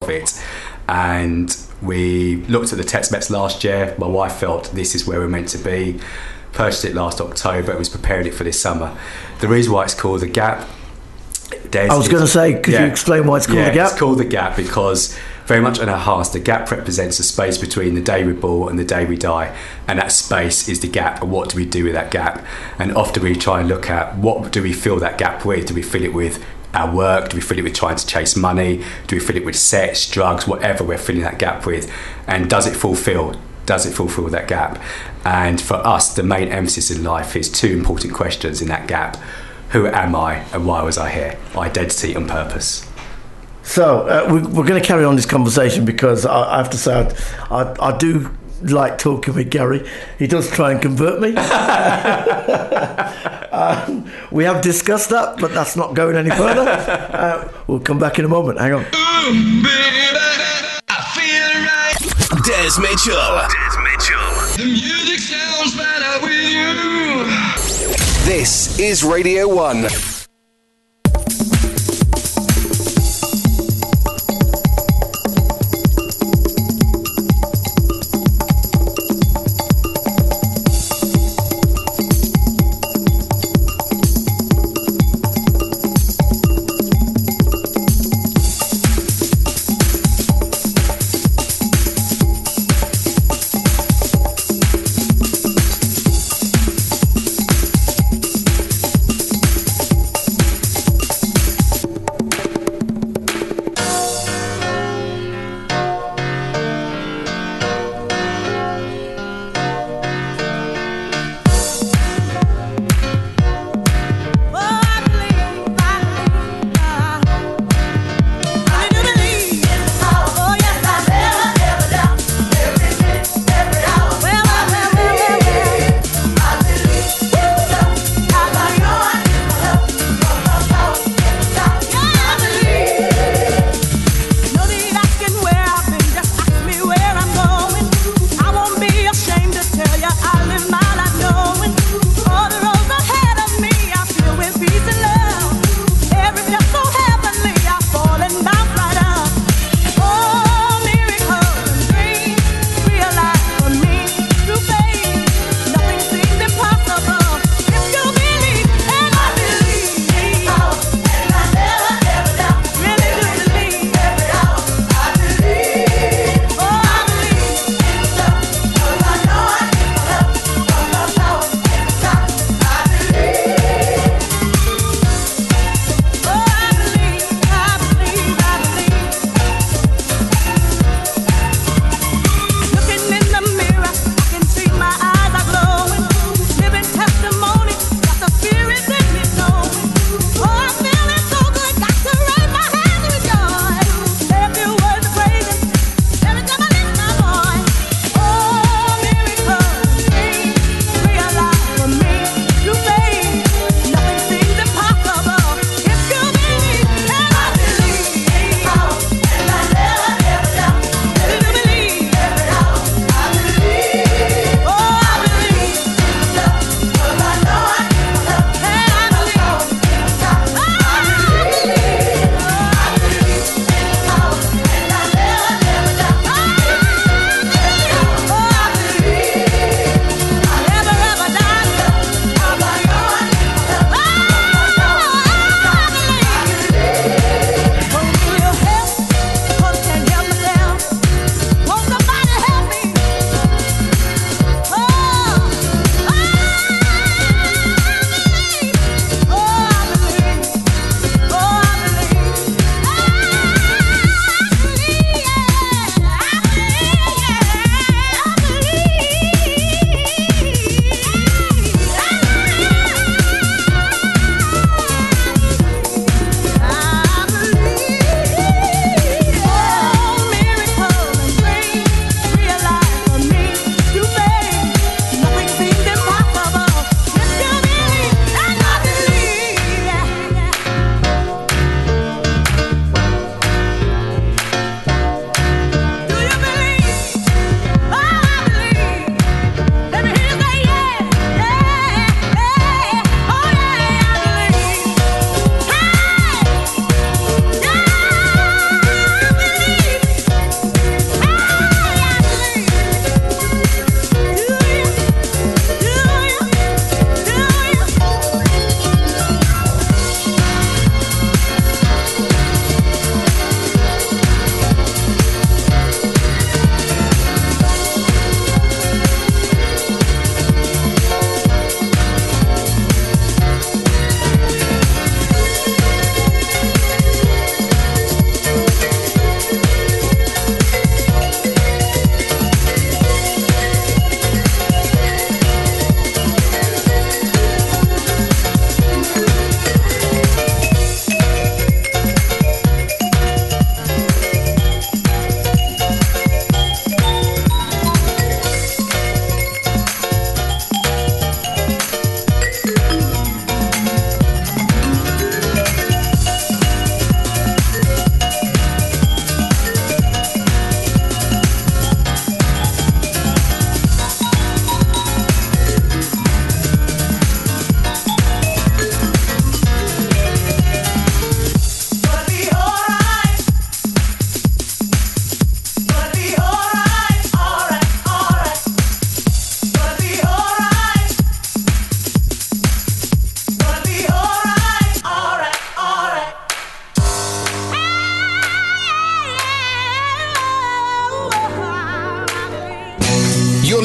it. And we looked at the test bets last year. My wife felt this is where we're meant to be. Purchased it last October and was preparing it for this summer. The reason why it's called The Gap... I was going to say, could you explain why it's called The Gap? It's called The Gap because very much in our hearts, the gap represents the space between the day we're born and the day we die. And that space is the gap. And what do we do with that gap? And often we try and look at what do we fill that gap with? Do we fill it with our work? Do we fill it with trying to chase money? Do we fill it with sex, drugs, whatever we're filling that gap with? And does it fulfill that gap? And for us, the main emphasis in life is two important questions in that gap. Who am I and why was I here? Identity and purpose. So we're going to carry on this conversation because I have to say I do like talking with Gary. He does try and convert me. We have discussed that, but that's not going any further. We'll come back in a moment. Hang on. Ooh, baby, I feel right. Des Mitchell. The music sounds better with you. This is Radio 1.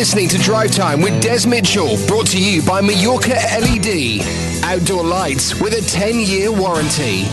listening to Drive Time with Des Mitchell, brought to you by Mallorca LED. Outdoor lights with a 10-year warranty.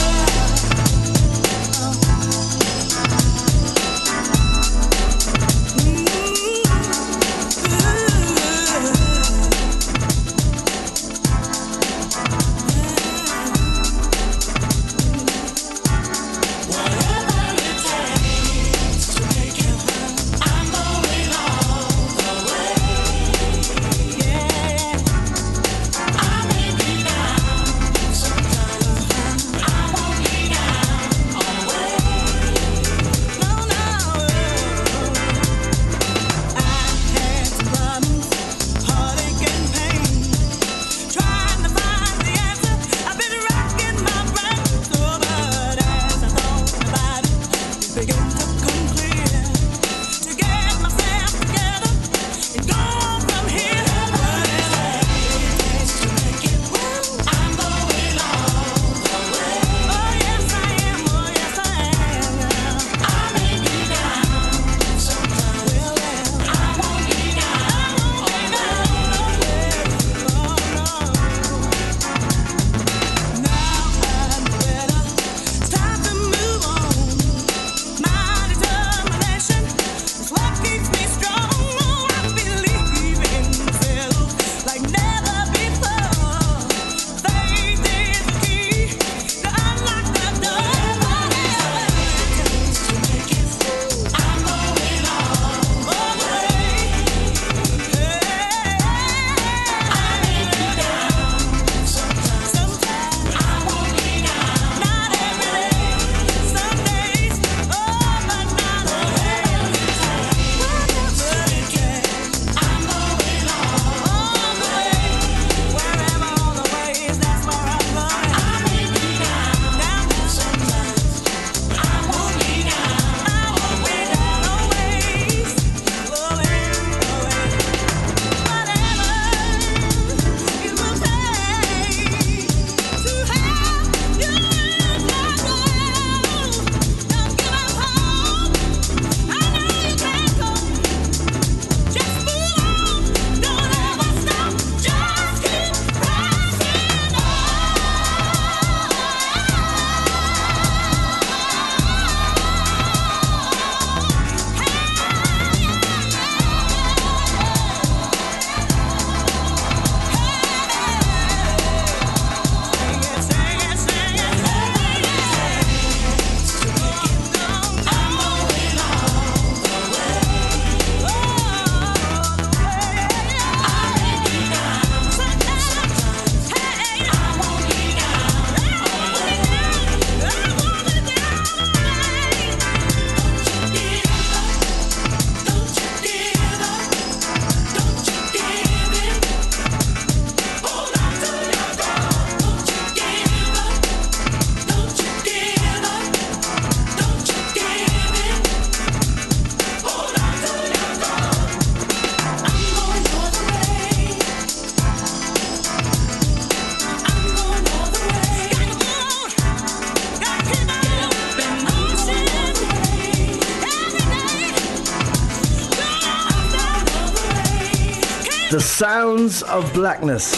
The Sounds of Blackness.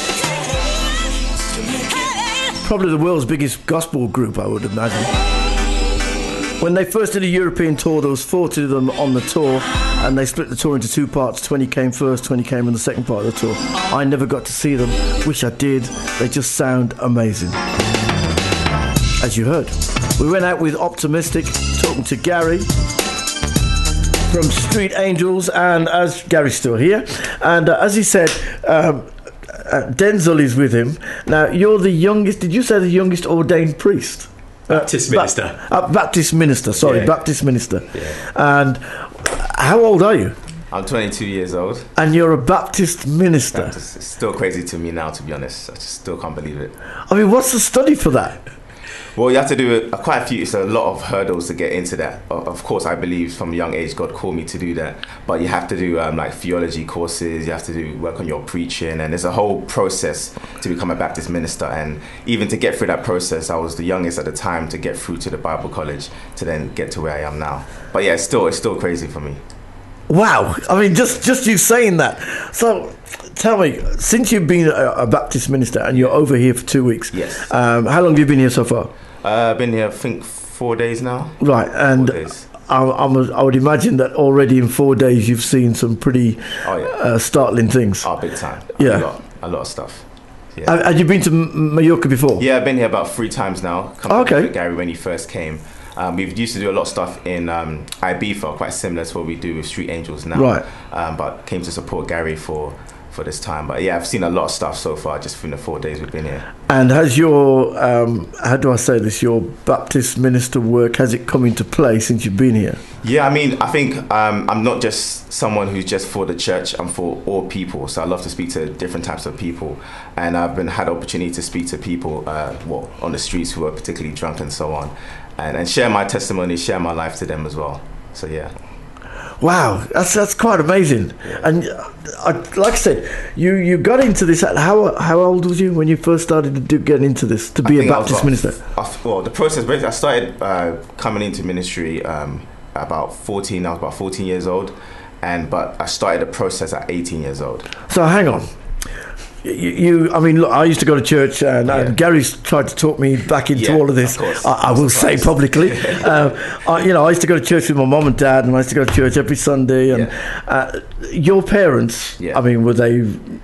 Probably the world's biggest gospel group, I would imagine. When they first did a European tour, there was 40 of them on the tour, and they split the tour into two parts. 20 came first, 20 came in the second part of the tour. I never got to see them. Wish I did. They just sound amazing. As you heard, we went out with Optimistic, talking to Gary from Street Angels, and as Gary's still here, and as he said, Denzel is with him. Now, you're the youngest, did you say the youngest ordained priest? Baptist minister. Baptist minister, sorry, Yeah. Baptist minister. Yeah. And how old are you? I'm 22 years old. And you're a Baptist minister. It's still crazy to me now, to be honest. I just still can't believe it. I mean, what's the study for that? Well, you have to do quite a few. It's a lot of hurdles to get into that. Of course, I believe from a young age God called me to do that. But you have to do like theology courses. You have to do work on your preaching, and there's a whole process to become a Baptist minister. And even to get through that process, I was the youngest at the time to get through to the Bible college to then get to where I am now. But yeah, it's still crazy for me. Wow. I mean, just you saying that. So, tell me, since you've been a Baptist minister and you're over here for 2 weeks, Yes. how long have you been here so far? I've been here, I think, 4 days now. Right, and 4 days. I would imagine that already in 4 days you've seen some pretty startling things. Oh, big time. Yeah. A lot of stuff. Yeah. Had you been to Mallorca before? Yeah, I've been here about 3 times now. Okay. With Gary when he first came. We used to do a lot of stuff in Ibiza, quite similar to what we do with Street Angels now. Right. But came to support Gary for this time. But yeah, I've seen a lot of stuff so far just from the 4 days we've been here. And has your, how do I say this, your Baptist minister work, has it come into play since you've been here? Yeah, I mean, I think I'm not just someone who's just for the church, I'm for all people. So I love to speak to different types of people. And I've had opportunity to speak to people on the streets who are particularly drunk and so on. And share my testimony, share my life to them as well. So yeah. Wow, that's quite amazing. Yeah. And like I said, you got into this. How old was you when you first started to get into this to be a Baptist minister? Well, the process basically, I started coming into ministry about 14. I was about 14 years old, but I started the process at 18 years old. So hang on. I mean, look, I used to go to church, and Gary's tried to talk me back into all of this. Of I will say publicly. I used to go to church with my mum and dad, and I used to go to church every Sunday. And your parents, I mean, were they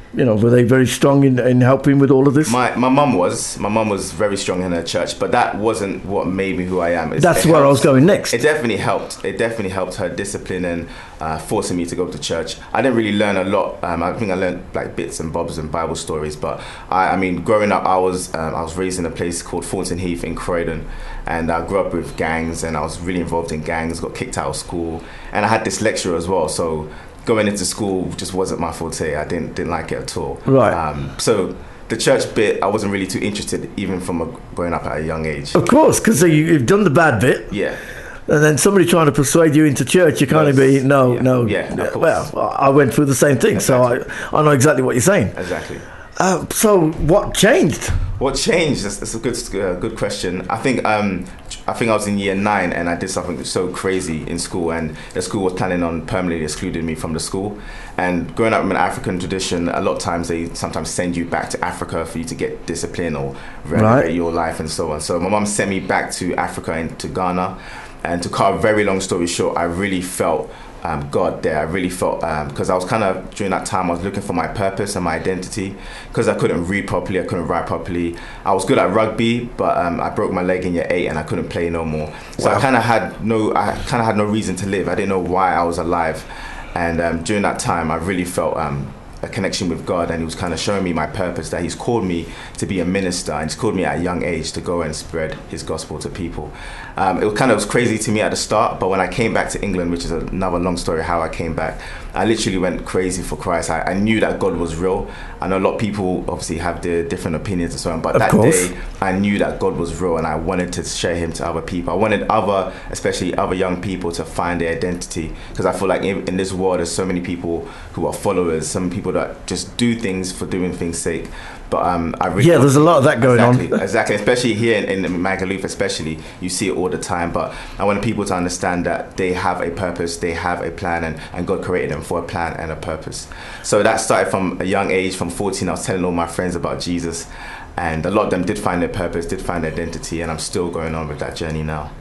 very strong in helping with all of this? My mum was very strong in her church, but that wasn't what made me who I am. That's where I was going next. It definitely helped. It definitely helped her discipline and forcing me to go to church. I didn't really learn a lot. I think I learned like bits and bobs and Bible stories, but I mean, growing up, I was raised in a place called Thornton Heath in Croydon, and I grew up with gangs, and I was really involved in gangs. Got kicked out of school, and I had dyslexia as well, so going into school just wasn't my forte. I didn't like it at all. Right. So the church bit, I wasn't really too interested, even from growing up at a young age. Of course, because you've done the bad bit. Yeah. And then somebody trying to persuade you into church, you can't be, no. Yeah, of course. Well, I went through the same thing, exactly. So I know exactly what you're saying. Exactly. So what changed? What changed? That's a good question. I think I was in year 9 and I did something so crazy in school, and the school was planning on permanently excluding me from the school. And growing up in an African tradition, a lot of times they sometimes send you back to Africa for you to get discipline or renovate your life and so on. So my mum sent me back to Africa and to Ghana. And to cut a very long story short, I really felt God there. I really felt, because I was kind of, during that time, I was looking for my purpose and my identity, because I couldn't read properly, I couldn't write properly. I was good at rugby, but I broke my leg in year 8 and I couldn't play no more. So wow. I kind of had no reason to live. I didn't know why I was alive. And during that time, I really felt a connection with God, and he was kind of showing me my purpose, that he's called me to be a minister, and he's called me at a young age to go and spread his gospel to people. It was crazy to me at the start, but when I came back to England, which is another long story how I came back, I literally went crazy for Christ. I knew that God was real. I know a lot of people obviously have their different opinions and so on, but that day I knew that God was real, and I wanted to share him to other people. I wanted especially other young people, to find their identity, because I feel like in this world there's so many people who are followers, some people that just do things for doing things sake. But I really there's a lot of that going on. Exactly, especially here in Magaluf, especially, you see it all the time. But I want people to understand that they have a purpose, they have a plan, and God created them for a plan and a purpose. So that started from a young age. From 14, I was telling all my friends about Jesus, and a lot of them did find their purpose, did find their identity, and I'm still going on with that journey now.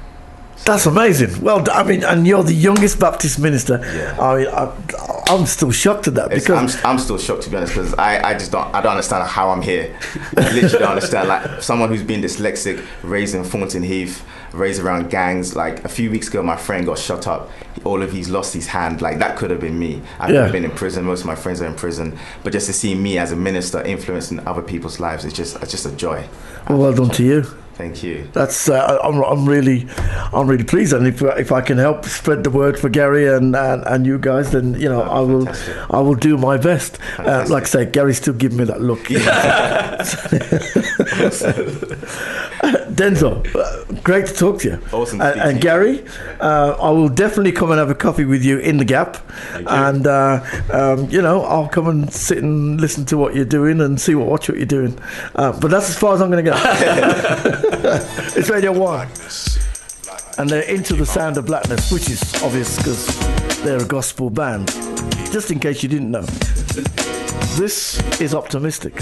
That's amazing. Well, I mean, and you're the youngest Baptist minister. Yeah. I mean, I'm still shocked at that, because I'm still shocked, to be honest, because I don't understand how I'm here. I literally don't understand. Like, someone who's been dyslexic, raised in Thornton Heath, raised around gangs. Like, a few weeks ago, my friend got shot up. He's lost his hand. Like, that could have been me. I've been in prison. Most of my friends are in prison. But just to see me as a minister influencing other people's lives, it's just a joy. Well done to you. Thank you. That's I'm really pleased, and if I can help spread the word for Gary and you guys, then I will do my best. Like I say, Gary's still giving me that look. Yeah. Denzel, great to talk to you. Awesome. And Gary, I will definitely come and have a coffee with you in the Gap, and I'll come and sit and listen to what you're doing and watch what you're doing. But that's as far as I'm going to go. It's Radio 1, and they're into the sound of blackness, which is obvious because they're a gospel band. Just in case you didn't know. This is Optimistic.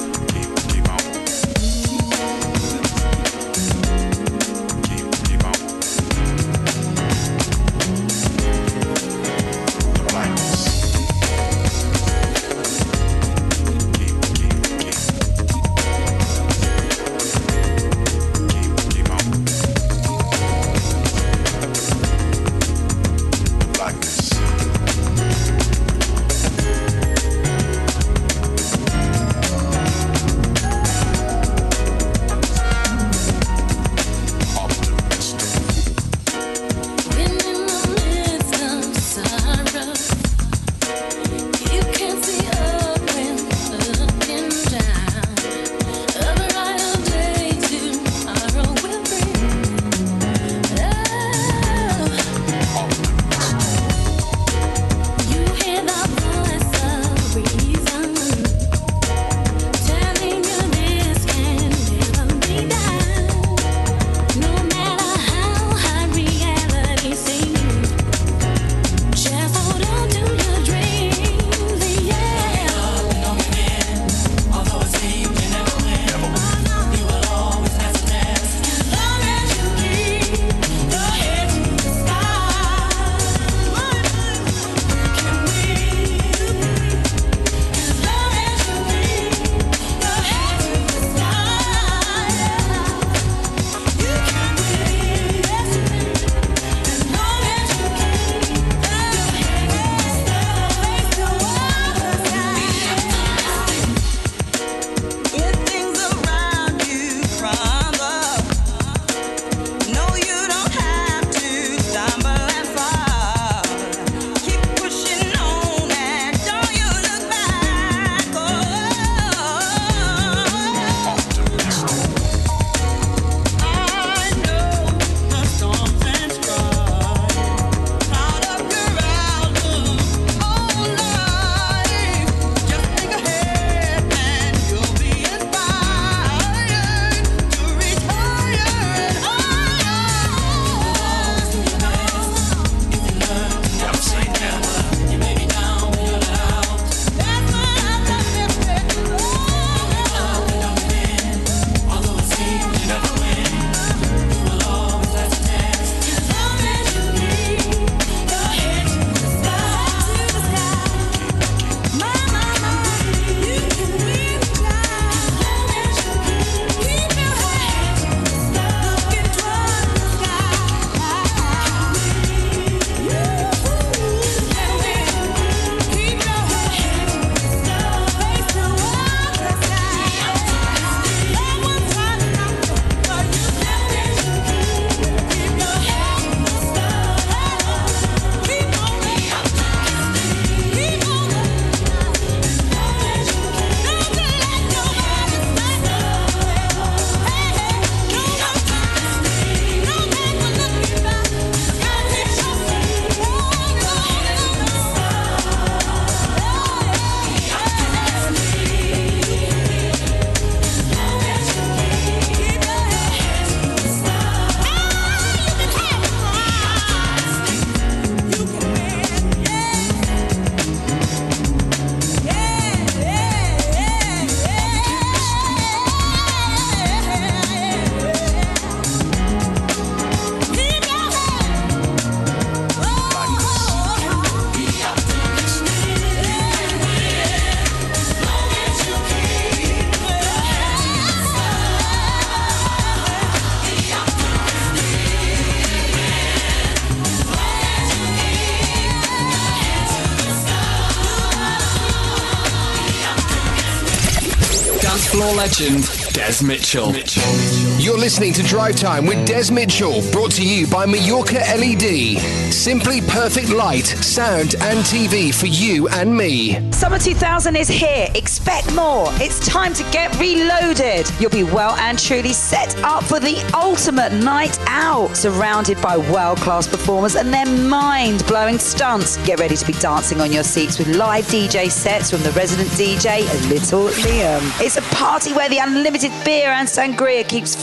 Floor legend, Des Mitchell. You're listening to Drive Time with Des Mitchell, brought to you by Mallorca LED. Simply perfect light, sound and TV for you and me. Summer 2000 is here. Expect more. It's time to get reloaded. You'll be well and truly set up for the ultimate night out, surrounded by world-class performers and their mind-blowing stunts. Get ready to be dancing on your seats with live DJ sets from the resident DJ, Little Liam. It's a party where the unlimited beer and sangria keeps flowing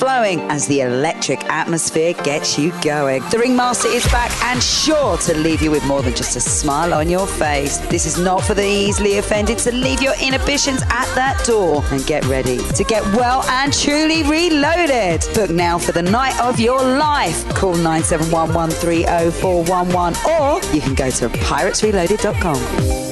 flowing as the electric atmosphere gets you going. The Ringmaster is back and sure to leave you with more than just a smile on your face. This is not for the easily offended, so leave your inhibitions at that door and get ready to get well and truly reloaded. Book now for the night of your life. Call 971 130 411 or you can go to piratesreloaded.com.